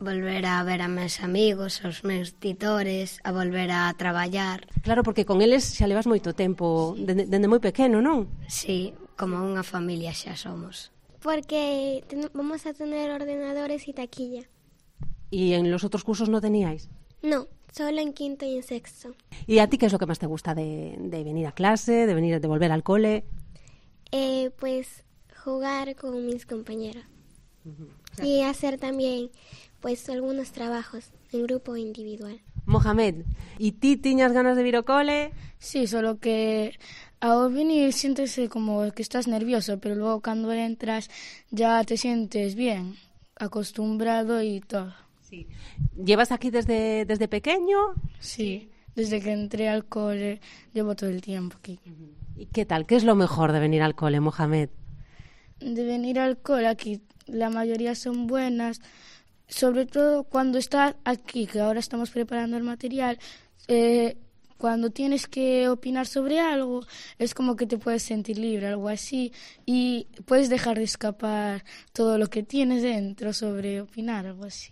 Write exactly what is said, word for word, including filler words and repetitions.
volver a ver a meus amigos, aos meus titores, a volver a traballar. Claro, porque con eles xa levas moito tempo, dende, dende moi pequeno, non? Sí, como unha familia xa somos. Porque ten- vamos a tener ordenadores y taquilla. E en los outros cursos non teníais? No, solo en quinto y en sexto. E a ti que é o que máis te gusta de, de venir a clase, de venir de volver al cole? Eh, pues jugar con mis compañeros. Y hacer también pues algunos trabajos en grupo o individual. Mohamed, e ti tiñas ganas de vir ao cole? Sí, solo que ao venir siéntese como que estás nervioso, pero luego cuando entras ya te sientes bien, acostumbrado y todo. Sí. ¿Llevas aquí desde, desde pequeño? Sí, desde que entré al cole llevo todo el tiempo aquí. ¿Y qué tal? ¿Qué es lo mejor de venir al cole, Mohamed? De venir al cole aquí, la mayoría son buenas, sobre todo cuando estás aquí, que ahora estamos preparando el material, eh, cuando tienes que opinar sobre algo, es como que te puedes sentir libre, algo así, y puedes dejar de escapar todo lo que tienes dentro sobre opinar, algo así.